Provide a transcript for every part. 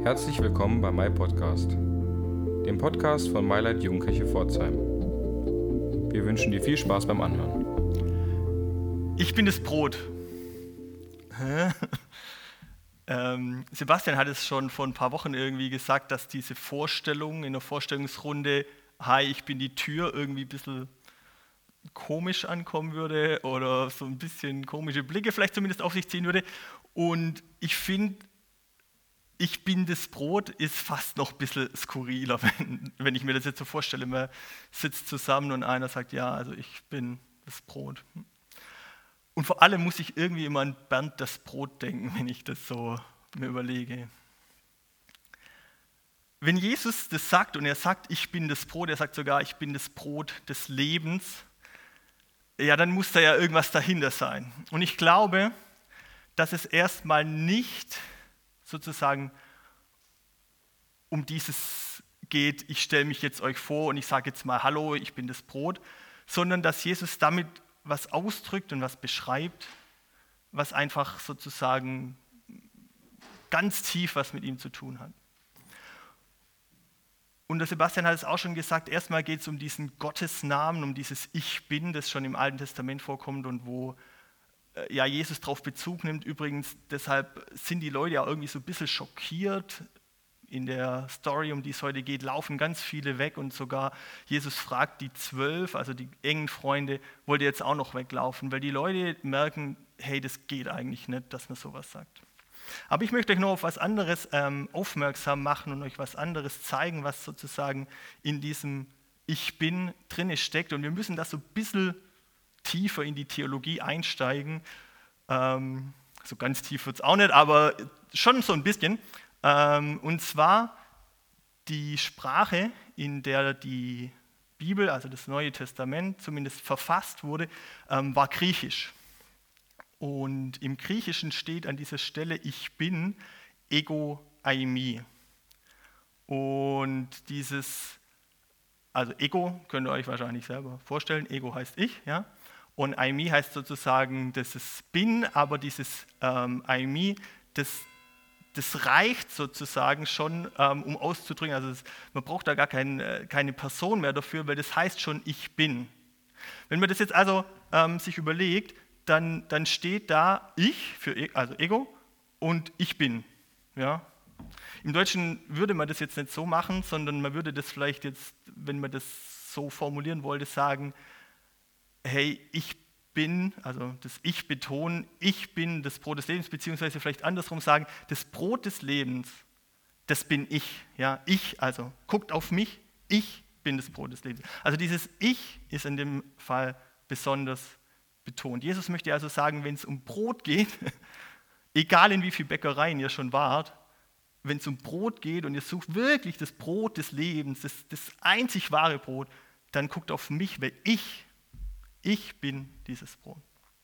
Herzlich willkommen bei MyPodcast, dem Podcast von MyLight Jugendkirche Pforzheim. Wir wünschen dir viel Spaß beim Anhören. Ich bin das Brot. Sebastian hat es schon vor ein paar Wochen irgendwie gesagt, dass diese Vorstellung in der Vorstellungsrunde, hi, ich bin die Tür, irgendwie ein bisschen komisch ankommen würde oder so ein bisschen komische Blicke vielleicht zumindest auf sich ziehen würde. Und ich finde, ich bin das Brot ist fast noch ein bisschen skurriler, wenn ich mir das jetzt so vorstelle. Man sitzt zusammen und einer sagt, ja, also ich bin das Brot. Und vor allem muss ich irgendwie immer an Bernd das Brot denken, wenn ich das so mir überlege. Wenn Jesus das sagt und er sagt, ich bin das Brot, er sagt sogar, ich bin das Brot des Lebens, ja, dann muss da ja irgendwas dahinter sein. Und ich glaube, dass es erstmal nicht sozusagen um dieses geht, ich stelle mich jetzt euch vor und ich sage jetzt mal, hallo, ich bin das Brot, sondern dass Jesus damit was ausdrückt und was beschreibt, was einfach sozusagen ganz tief was mit ihm zu tun hat. Und der Sebastian hat es auch schon gesagt, erstmal geht es um diesen Gottesnamen, um dieses Ich Bin, das schon im Alten Testament vorkommt und wo ja, Jesus darauf Bezug nimmt. Übrigens, deshalb sind die Leute ja irgendwie so ein bisschen schockiert. In der Story, um die es heute geht, laufen ganz viele weg und sogar Jesus fragt die 12, also die engen Freunde, wollt ihr jetzt auch noch weglaufen? Weil die Leute merken, hey, das geht eigentlich nicht, dass man sowas sagt. Aber ich möchte euch noch auf was anderes aufmerksam machen und euch was anderes zeigen, was sozusagen in diesem Ich Bin drinne steckt. Und wir müssen das so ein bisschen tiefer in die Theologie einsteigen. So ganz tief wird es auch nicht, aber schon so ein bisschen. Und zwar die Sprache, in der die Bibel, also das Neue Testament, zumindest verfasst wurde, war Griechisch. Und im Griechischen steht an dieser Stelle Ich bin, ego eimi. Und dieses, also Ego könnt ihr euch wahrscheinlich selber vorstellen, Ego heißt ich, ja. Und eimi heißt sozusagen, dass es bin, aber dieses eimi, das reicht sozusagen schon, um auszudrücken, also man braucht da gar keine Person mehr dafür, weil das heißt schon, ich bin. Wenn man das jetzt also sich überlegt, dann steht da ich, also Ego, und ich bin. Ja? Im Deutschen würde man das jetzt nicht so machen, sondern man würde das vielleicht jetzt, wenn man das so formulieren wollte, sagen, hey, ich bin, also das Ich betonen, ich bin das Brot des Lebens, beziehungsweise vielleicht andersrum sagen, das Brot des Lebens, das bin ich. Ja? Ich, also guckt auf mich, ich bin das Brot des Lebens. Also dieses Ich ist in dem Fall besonders betont. Jesus möchte also sagen, wenn es um Brot geht, egal in wie vielen Bäckereien ihr schon wart, wenn es um Brot geht und ihr sucht wirklich das Brot des Lebens, das einzig wahre Brot, dann guckt auf mich, weil ich bin dieses Brot.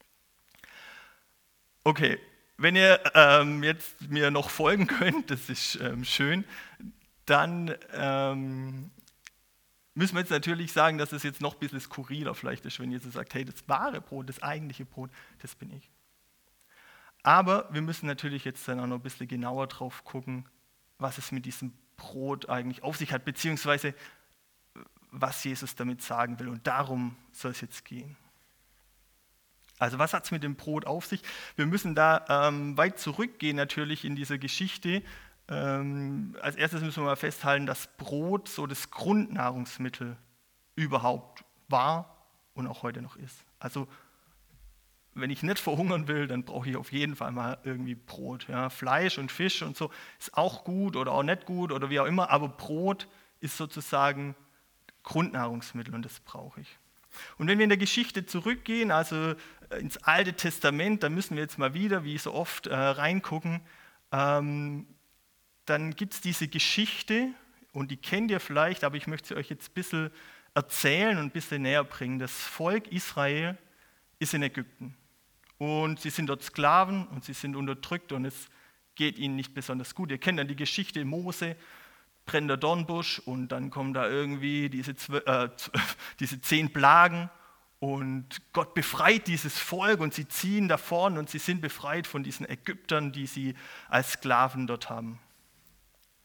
Okay, wenn ihr jetzt mir noch folgen könnt, das ist schön, dann müssen wir jetzt natürlich sagen, dass es jetzt noch ein bisschen skurriler vielleicht ist, wenn Jesus sagt, hey, das wahre Brot, das eigentliche Brot, das bin ich. Aber wir müssen natürlich jetzt dann auch noch ein bisschen genauer drauf gucken, was es mit diesem Brot eigentlich auf sich hat, beziehungsweise was Jesus damit sagen will. Und darum soll es jetzt gehen. Also was hat es mit dem Brot auf sich? Wir müssen da weit zurückgehen natürlich in dieser Geschichte. Als erstes müssen wir mal festhalten, dass Brot so das Grundnahrungsmittel überhaupt war und auch heute noch ist. Also wenn ich nicht verhungern will, dann brauche ich auf jeden Fall mal irgendwie Brot. Ja. Fleisch und Fisch und so ist auch gut oder auch nicht gut oder wie auch immer, aber Brot ist sozusagen Grundnahrungsmittel und das brauche ich. Und wenn wir in der Geschichte zurückgehen, also ins Alte Testament, dann müssen wir jetzt mal wieder, wie so oft, reingucken, dann gibt es diese Geschichte, und die kennt ihr vielleicht, aber ich möchte sie euch jetzt ein bisschen erzählen und ein bisschen näher bringen. Das Volk Israel ist in Ägypten und sie sind dort Sklaven und sie sind unterdrückt und es geht ihnen nicht besonders gut. Ihr kennt dann die Geschichte Mose, brennender Dornbusch und dann kommen da irgendwie diese 10 Plagen und Gott befreit dieses Volk und sie ziehen davon und sie sind befreit von diesen Ägyptern, die sie als Sklaven dort haben.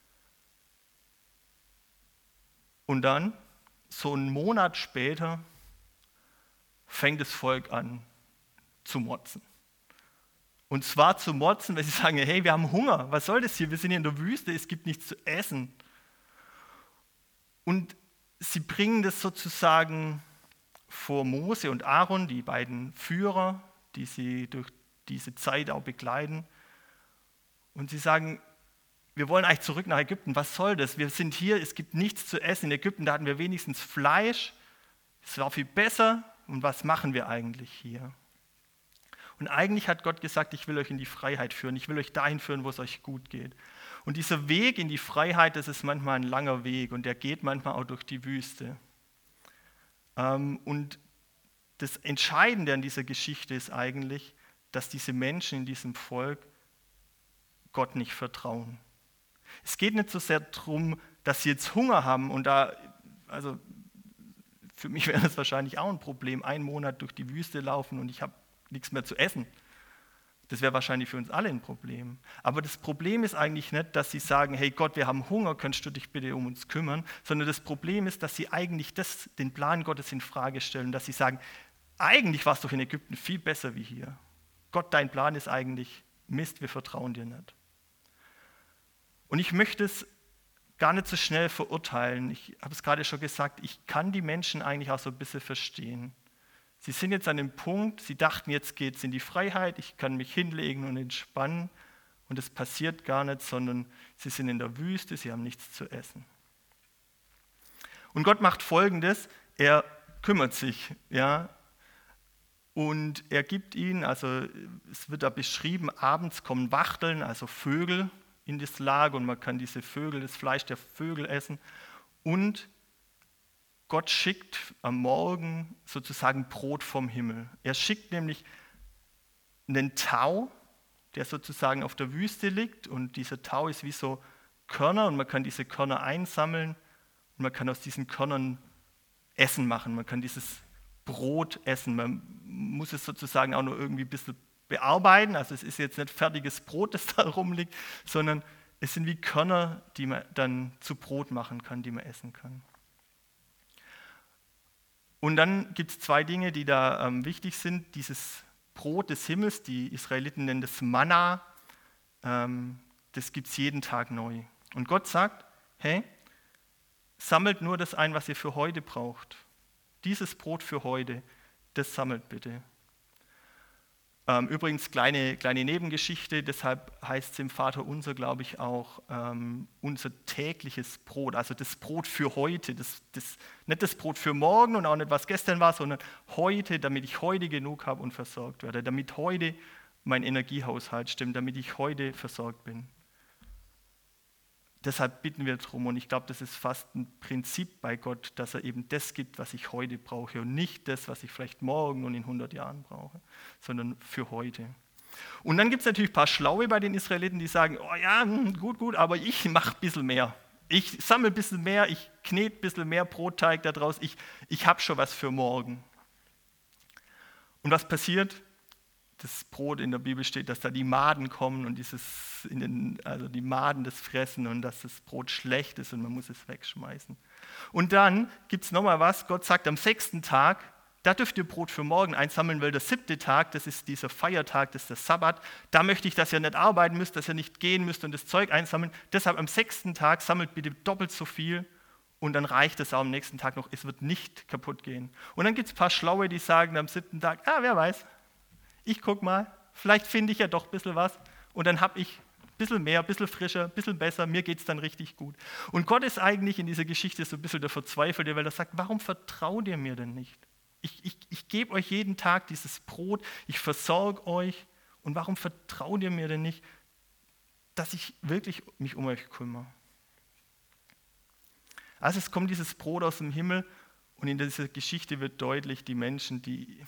Und dann, so einen Monat später, fängt das Volk an zu motzen. Und zwar zu motzen, weil sie sagen, hey, wir haben Hunger, was soll das hier? Wir sind hier in der Wüste, es gibt nichts zu essen. Und sie bringen das sozusagen vor Mose und Aaron, die beiden Führer, die sie durch diese Zeit auch begleiten. Und sie sagen, wir wollen eigentlich zurück nach Ägypten, was soll das? Wir sind hier, es gibt nichts zu essen. In Ägypten, da hatten wir wenigstens Fleisch, es war viel besser. Und was machen wir eigentlich hier? Und eigentlich hat Gott gesagt, ich will euch in die Freiheit führen, ich will euch dahin führen, wo es euch gut geht. Und dieser Weg in die Freiheit, das ist manchmal ein langer Weg und der geht manchmal auch durch die Wüste. Und das Entscheidende an dieser Geschichte ist eigentlich, dass diese Menschen in diesem Volk Gott nicht vertrauen. Es geht nicht so sehr darum, dass sie jetzt Hunger haben und also für mich wäre das wahrscheinlich auch ein Problem, 1 Monat durch die Wüste laufen und ich habe nichts mehr zu essen. Das wäre wahrscheinlich für uns alle ein Problem. Aber das Problem ist eigentlich nicht, dass sie sagen, hey Gott, wir haben Hunger, könntest du dich bitte um uns kümmern, sondern das Problem ist, dass sie eigentlich den Plan Gottes in Frage stellen, dass sie sagen, eigentlich war es doch in Ägypten viel besser wie hier. Gott, dein Plan ist eigentlich Mist, wir vertrauen dir nicht. Und ich möchte es gar nicht so schnell verurteilen. Ich habe es gerade schon gesagt, ich kann die Menschen eigentlich auch so ein bisschen verstehen. Sie sind jetzt an dem Punkt, sie dachten, jetzt geht es in die Freiheit, ich kann mich hinlegen und entspannen und es passiert gar nicht, sondern sie sind in der Wüste, sie haben nichts zu essen. Und Gott macht Folgendes, er kümmert sich, ja, und er gibt ihnen, also es wird da beschrieben, abends kommen Wachteln, also Vögel in das Lager und man kann diese Vögel, das Fleisch der Vögel essen und Gott schickt am Morgen sozusagen Brot vom Himmel. Er schickt nämlich einen Tau, der sozusagen auf der Wüste liegt und dieser Tau ist wie so Körner und man kann diese Körner einsammeln und man kann aus diesen Körnern Essen machen. Man kann dieses Brot essen. Man muss es sozusagen auch nur irgendwie ein bisschen bearbeiten. Also es ist jetzt nicht fertiges Brot, das da rumliegt, sondern es sind wie Körner, die man dann zu Brot machen kann, die man essen kann. Und dann gibt es 2 Dinge, die da wichtig sind. Dieses Brot des Himmels, die Israeliten nennen das Manna, das gibt es jeden Tag neu. Und Gott sagt, hey, sammelt nur das ein, was ihr für heute braucht. Dieses Brot für heute, das sammelt bitte. Übrigens, kleine Nebengeschichte, deshalb heißt es im Vaterunser, glaube ich, auch unser tägliches Brot, also das Brot für heute, nicht das Brot für morgen und auch nicht, was gestern war, sondern heute, damit ich heute genug habe und versorgt werde, damit heute mein Energiehaushalt stimmt, damit ich heute versorgt bin. Deshalb bitten wir darum und ich glaube, das ist fast ein Prinzip bei Gott, dass er eben das gibt, was ich heute brauche und nicht das, was ich vielleicht morgen und in 100 Jahren brauche, sondern für heute. Und dann gibt es natürlich ein paar Schlaue bei den Israeliten, die sagen, oh ja, gut, aber ich mache ein bisschen mehr. Ich sammle ein bisschen mehr, ich knete ein bisschen mehr Brotteig daraus, ich habe schon was für morgen. Und was passiert? Das Brot in der Bibel steht, dass da die Maden kommen und die Maden das fressen und dass das Brot schlecht ist und man muss es wegschmeißen. Und dann gibt es nochmal was, Gott sagt am 6. Tag, da dürft ihr Brot für morgen einsammeln, weil der 7. Tag, das ist dieser Feiertag, das ist der Sabbat, da möchte ich, dass ihr nicht arbeiten müsst, dass ihr nicht gehen müsst und das Zeug einsammeln. Deshalb am 6. Tag sammelt bitte doppelt so viel und dann reicht es auch am nächsten Tag noch, es wird nicht kaputt gehen. Und dann gibt es ein paar Schlaue, die sagen am 7. Tag, wer weiß, ich guck mal, vielleicht finde ich ja doch ein bisschen was und dann habe ich ein bisschen mehr, ein bisschen frischer, ein bisschen besser, mir geht es dann richtig gut. Und Gott ist eigentlich in dieser Geschichte so ein bisschen der Verzweifelte, weil er sagt, warum vertraut ihr mir denn nicht? Ich gebe euch jeden Tag dieses Brot, ich versorge euch und warum vertraut ihr mir denn nicht, dass ich wirklich mich um euch kümmere? Also es kommt dieses Brot aus dem Himmel und in dieser Geschichte wird deutlich, die Menschen,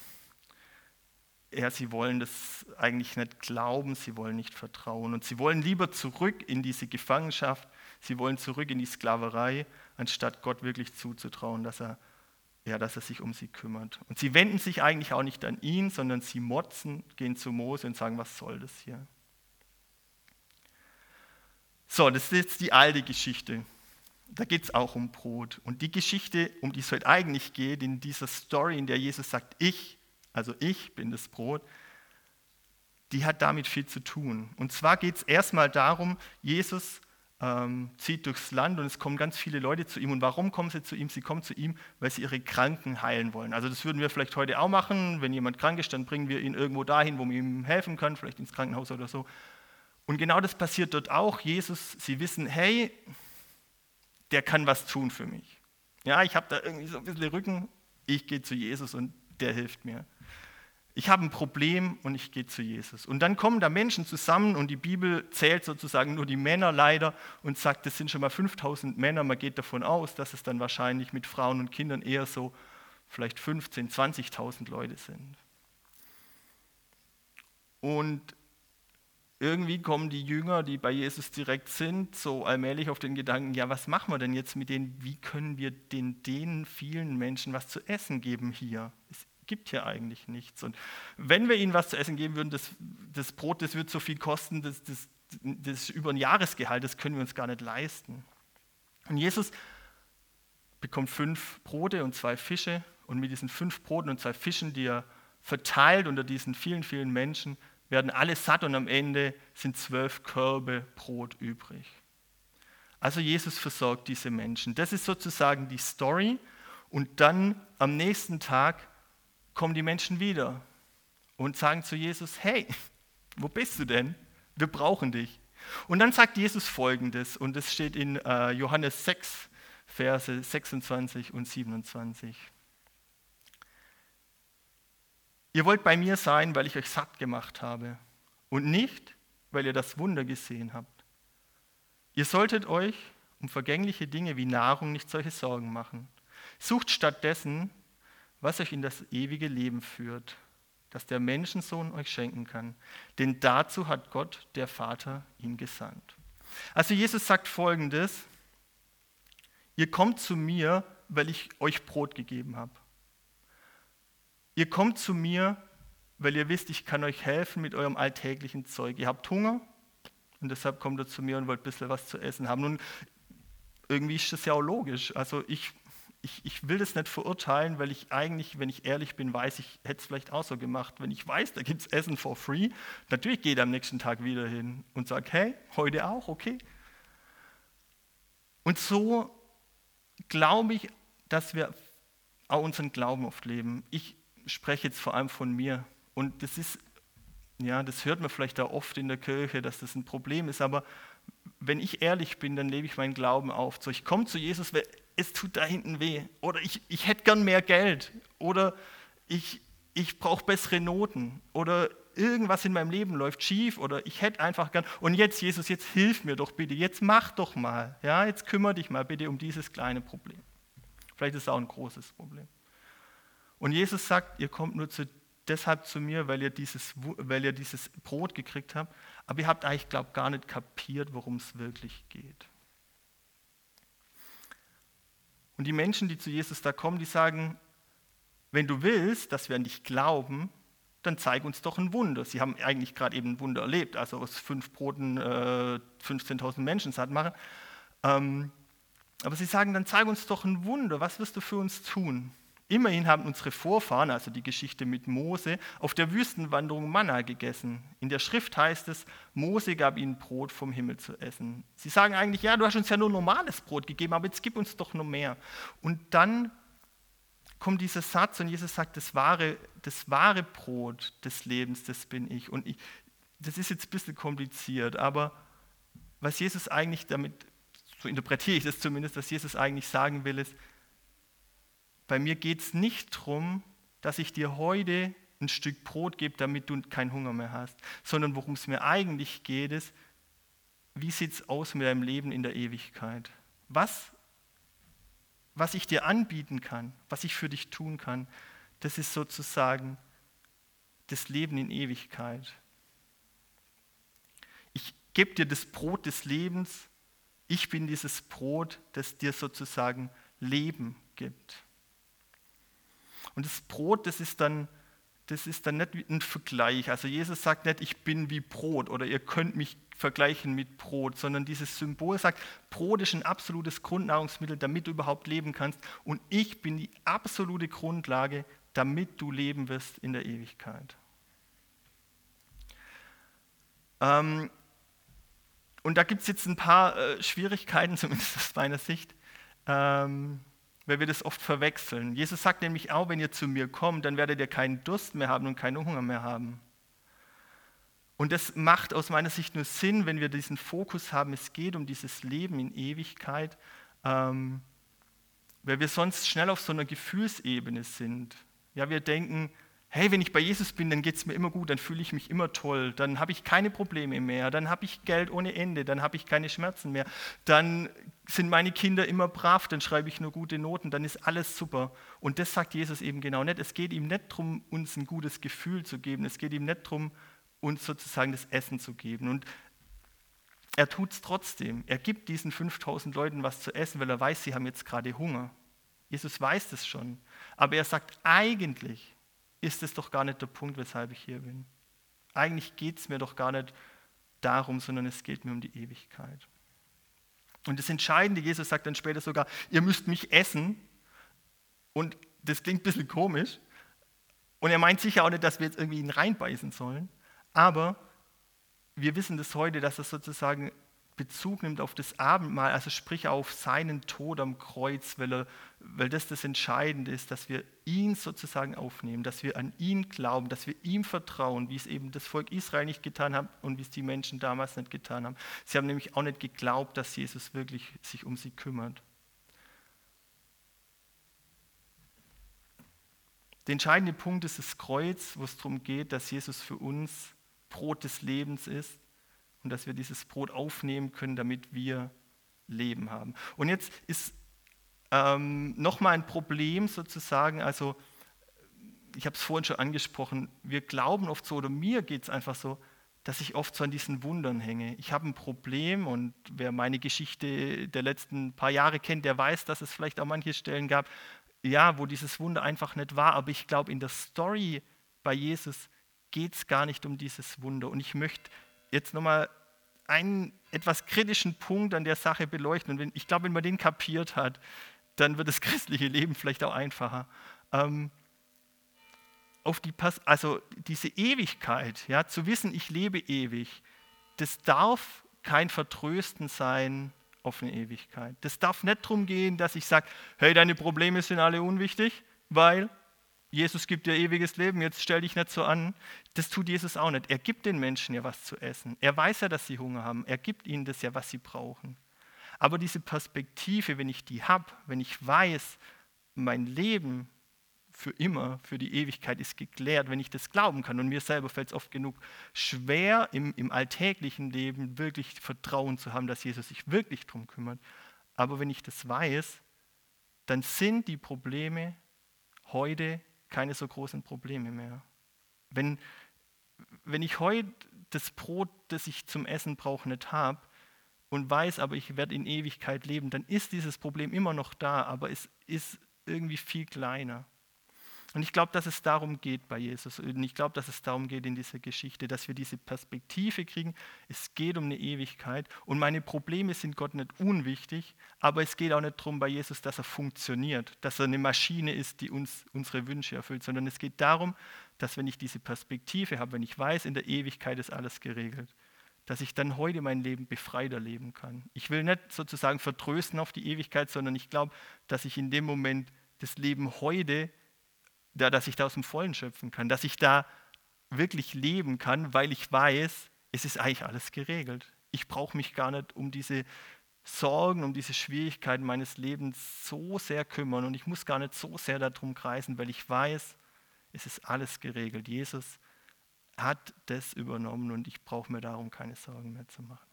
sie wollen das eigentlich nicht glauben, sie wollen nicht vertrauen und sie wollen lieber zurück in diese Gefangenschaft, sie wollen zurück in die Sklaverei, anstatt Gott wirklich zuzutrauen, dass er sich um sie kümmert. Und sie wenden sich eigentlich auch nicht an ihn, sondern sie motzen, gehen zu Mose und sagen, was soll das hier? So, das ist jetzt die alte Geschichte. Da geht es auch um Brot. Und die Geschichte, um die es heute eigentlich geht, in dieser Story, in der Jesus sagt, ich bin das Brot, die hat damit viel zu tun. Und zwar geht es erstmal darum, Jesus zieht durchs Land und es kommen ganz viele Leute zu ihm. Und warum kommen sie zu ihm? Sie kommen zu ihm, weil sie ihre Kranken heilen wollen. Also das würden wir vielleicht heute auch machen. Wenn jemand krank ist, dann bringen wir ihn irgendwo dahin, wo wir ihm helfen können, vielleicht ins Krankenhaus oder so. Und genau das passiert dort auch. Jesus, sie wissen, hey, der kann was tun für mich. Ja, ich habe da irgendwie so ein bisschen Rücken, ich gehe zu Jesus und der hilft mir. Ich habe ein Problem und ich gehe zu Jesus. Und dann kommen da Menschen zusammen und die Bibel zählt sozusagen nur die Männer leider und sagt, das sind schon mal 5000 Männer. Man geht davon aus, dass es dann wahrscheinlich mit Frauen und Kindern eher so vielleicht 15.000, 20.000 Leute sind. Und irgendwie kommen die Jünger, die bei Jesus direkt sind, so allmählich auf den Gedanken, ja, was machen wir denn jetzt mit denen? Wie können wir den vielen Menschen was zu essen geben hier? Es gibt hier eigentlich nichts. Und wenn wir ihnen was zu essen geben würden, das Brot, das wird so viel kosten, das ist über ein Jahresgehalt, das können wir uns gar nicht leisten. Und Jesus bekommt 5 Brote und 2 Fische und mit diesen 5 Broten und 2 Fischen, die er verteilt unter diesen vielen, vielen Menschen, werden alle satt und am Ende sind 12 Körbe Brot übrig. Also Jesus versorgt diese Menschen. Das ist sozusagen die Story. Und dann am nächsten Tag kommen die Menschen wieder und sagen zu Jesus, hey, wo bist du denn? Wir brauchen dich. Und dann sagt Jesus Folgendes, und das steht in Johannes 6, Verse 26 und 27. Ihr wollt bei mir sein, weil ich euch satt gemacht habe und nicht, weil ihr das Wunder gesehen habt. Ihr solltet euch um vergängliche Dinge wie Nahrung nicht solche Sorgen machen. Sucht stattdessen, was euch in das ewige Leben führt, das der Menschensohn euch schenken kann. Denn dazu hat Gott, der Vater, ihn gesandt. Also Jesus sagt Folgendes, ihr kommt zu mir, weil ich euch Brot gegeben habe. Ihr kommt zu mir, weil ihr wisst, ich kann euch helfen mit eurem alltäglichen Zeug. Ihr habt Hunger und deshalb kommt ihr zu mir und wollt ein bisschen was zu essen haben. Nun, irgendwie ist das ja auch logisch. Also ich will das nicht verurteilen, weil ich eigentlich, wenn ich ehrlich bin, weiß, ich hätte es vielleicht auch so gemacht. Wenn ich weiß, da gibt es Essen for free, natürlich gehe ich am nächsten Tag wieder hin und sage, hey, heute auch, okay. Und so glaube ich, dass wir auch unseren Glauben oft leben. Ich spreche jetzt vor allem von mir. Und das ist, ja, das hört man vielleicht da oft in der Kirche, dass das ein Problem ist, aber wenn ich ehrlich bin, dann lebe ich meinen Glauben auf. So, ich komme zu Jesus, weil es tut da hinten weh. Oder ich hätte gern mehr Geld. Oder ich brauche bessere Noten. Oder irgendwas in meinem Leben läuft schief. Oder ich hätte einfach gern. Und jetzt, Jesus, jetzt hilf mir doch bitte. Jetzt mach doch mal. Ja, jetzt kümmere dich mal bitte um dieses kleine Problem. Vielleicht ist es auch ein großes Problem. Und Jesus sagt, ihr kommt nur deshalb zu mir, weil ihr dieses Brot gekriegt habt. Aber ihr habt eigentlich, glaube ich, gar nicht kapiert, worum es wirklich geht. Und die Menschen, die zu Jesus da kommen, die sagen, wenn du willst, dass wir an dich glauben, dann zeig uns doch ein Wunder. Sie haben eigentlich gerade eben ein Wunder erlebt, also aus 5 Broten 15.000 Menschen satt machen. Aber sie sagen, dann zeig uns doch ein Wunder, was wirst du für uns tun? Immerhin haben unsere Vorfahren, also die Geschichte mit Mose, auf der Wüstenwanderung Manna gegessen. In der Schrift heißt es, Mose gab ihnen Brot vom Himmel zu essen. Sie sagen eigentlich, ja, du hast uns ja nur normales Brot gegeben, aber jetzt gib uns doch noch mehr. Und dann kommt dieser Satz und Jesus sagt, das wahre Brot des Lebens, das bin ich. Und das ist jetzt ein bisschen kompliziert, aber was Jesus eigentlich damit, so interpretiere ich das zumindest, was Jesus eigentlich sagen will, ist, bei mir geht es nicht darum, dass ich dir heute ein Stück Brot gebe, damit du keinen Hunger mehr hast, sondern worum es mir eigentlich geht, ist, wie sieht es aus mit deinem Leben in der Ewigkeit? Was ich dir anbieten kann, was ich für dich tun kann, das ist sozusagen das Leben in Ewigkeit. Ich gebe dir das Brot des Lebens, ich bin dieses Brot, das dir sozusagen Leben gibt. Und das Brot, das ist dann das ist dann nicht ein Vergleich. Also Jesus sagt nicht, ich bin wie Brot oder ihr könnt mich vergleichen mit Brot, sondern dieses Symbol sagt, Brot ist ein absolutes Grundnahrungsmittel, damit du überhaupt leben kannst. Und ich bin die absolute Grundlage, damit du leben wirst in der Ewigkeit. Und da gibt es jetzt ein paar Schwierigkeiten, zumindest aus meiner Sicht, weil wir das oft verwechseln. Jesus sagt nämlich auch, wenn ihr zu mir kommt, dann werdet ihr keinen Durst mehr haben und keinen Hunger mehr haben. Und das macht aus meiner Sicht nur Sinn, wenn wir diesen Fokus haben, es geht um dieses Leben in Ewigkeit, weil wir sonst schnell auf so einer Gefühlsebene sind. Ja, wir denken, hey, wenn ich bei Jesus bin, dann geht es mir immer gut, dann fühle ich mich immer toll, dann habe ich keine Probleme mehr, dann habe ich Geld ohne Ende, dann habe ich keine Schmerzen mehr, dann sind meine Kinder immer brav, dann schreibe ich nur gute Noten, dann ist alles super. Und das sagt Jesus eben genau nicht. Es geht ihm nicht darum, uns ein gutes Gefühl zu geben, es geht ihm nicht darum, uns sozusagen das Essen zu geben. Und er tut es trotzdem. Er gibt diesen 5000 Leuten was zu essen, weil er weiß, sie haben jetzt gerade Hunger. Jesus weiß das schon. Aber er sagt, eigentlich ist es doch gar nicht der Punkt, weshalb ich hier bin. Eigentlich geht es mir doch gar nicht darum, sondern es geht mir um die Ewigkeit. Und das Entscheidende, Jesus sagt dann später sogar, ihr müsst mich essen. Und das klingt ein bisschen komisch. Und er meint sicher auch nicht, dass wir jetzt irgendwie ihn reinbeißen sollen. Aber wir wissen das heute, dass er sozusagen Bezug nimmt auf das Abendmahl, also sprich auf seinen Tod am Kreuz, weil das Entscheidende ist, dass wir ihn sozusagen aufnehmen, dass wir an ihn glauben, dass wir ihm vertrauen, wie es eben das Volk Israel nicht getan hat und wie es die Menschen damals nicht getan haben. Sie haben nämlich auch nicht geglaubt, dass Jesus wirklich sich um sie kümmert. Der entscheidende Punkt ist das Kreuz, wo es darum geht, dass Jesus für uns Brot des Lebens ist und dass wir dieses Brot aufnehmen können, damit wir Leben haben. Und jetzt ist nochmal ein Problem sozusagen, also ich habe es vorhin schon angesprochen, wir glauben oft so, oder mir geht es einfach so, dass ich oft so an diesen Wundern hänge. Ich habe ein Problem und wer meine Geschichte der letzten paar Jahre kennt, der weiß, dass es vielleicht auch manche Stellen gab, ja, wo dieses Wunder einfach nicht war, aber ich glaube, in der Story bei Jesus geht es gar nicht um dieses Wunder. Und ich möchte jetzt nochmal einen etwas kritischen Punkt an der Sache beleuchten. Und ich glaube, wenn man den kapiert hat, dann wird das christliche Leben vielleicht auch einfacher. Also diese Ewigkeit, ja, zu wissen, ich lebe ewig, das darf kein Vertrösten sein auf eine Ewigkeit. Das darf nicht darum gehen, dass ich sage, hey, deine Probleme sind alle unwichtig, weil Jesus gibt dir ewiges Leben, jetzt stell dich nicht so an. Das tut Jesus auch nicht. Er gibt den Menschen ja was zu essen. Er weiß ja, dass sie Hunger haben. Er gibt ihnen das ja, was sie brauchen. Aber diese Perspektive, wenn ich die habe, wenn ich weiß, mein Leben für immer, für die Ewigkeit ist geklärt, wenn ich das glauben kann, und mir selber fällt es oft genug schwer, im alltäglichen Leben wirklich Vertrauen zu haben, dass Jesus sich wirklich darum kümmert. Aber wenn ich das weiß, dann sind die Probleme heute keine so großen Probleme mehr. Wenn ich heute das Brot, das ich zum Essen brauche, nicht habe und weiß, aber ich werde in Ewigkeit leben, dann ist dieses Problem immer noch da, aber es ist irgendwie viel kleiner. Und ich glaube, dass es darum geht bei Jesus. Und ich glaube, dass es darum geht in dieser Geschichte, dass wir diese Perspektive kriegen. Es geht um eine Ewigkeit. Und meine Probleme sind Gott nicht unwichtig, aber es geht auch nicht darum bei Jesus, dass er funktioniert, dass er eine Maschine ist, die uns unsere Wünsche erfüllt, sondern es geht darum, dass wenn ich diese Perspektive habe, wenn ich weiß, in der Ewigkeit ist alles geregelt, dass ich dann heute mein Leben befreiter leben kann. Ich will nicht sozusagen vertrösten auf die Ewigkeit, sondern ich glaube, dass ich in dem Moment das Leben heute, dass ich da aus dem Vollen schöpfen kann, dass ich da wirklich leben kann, weil ich weiß, es ist eigentlich alles geregelt. Ich brauche mich gar nicht um diese Sorgen, um diese Schwierigkeiten meines Lebens so sehr kümmern und ich muss gar nicht so sehr darum kreisen, weil ich weiß, es ist alles geregelt. Jesus hat das übernommen und ich brauche mir darum keine Sorgen mehr zu machen.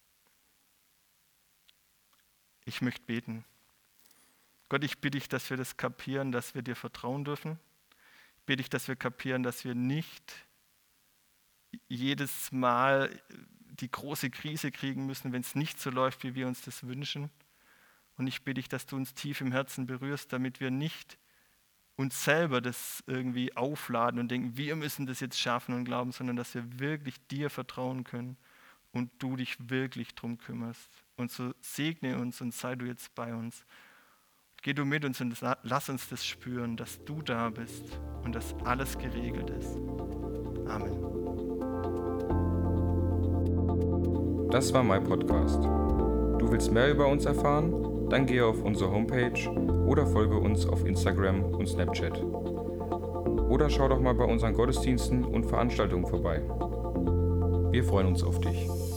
Ich möchte beten. Gott, ich bitte dich, dass wir das kapieren, dass wir dir vertrauen dürfen. Ich bitte dich, dass wir kapieren, dass wir nicht jedes Mal die große Krise kriegen müssen, wenn es nicht so läuft, wie wir uns das wünschen. Und ich bitte dich, dass du uns tief im Herzen berührst, damit wir nicht uns selber das irgendwie aufladen und denken, wir müssen das jetzt schaffen und glauben, sondern dass wir wirklich dir vertrauen können und du dich wirklich drum kümmerst. Und so segne uns und sei du jetzt bei uns. Geh du mit uns und lass uns das spüren, dass du da bist und dass alles geregelt ist. Amen. Das war mein Podcast. Du willst mehr über uns erfahren? Dann gehe auf unsere Homepage oder folge uns auf Instagram und Snapchat. Oder schau doch mal bei unseren Gottesdiensten und Veranstaltungen vorbei. Wir freuen uns auf dich.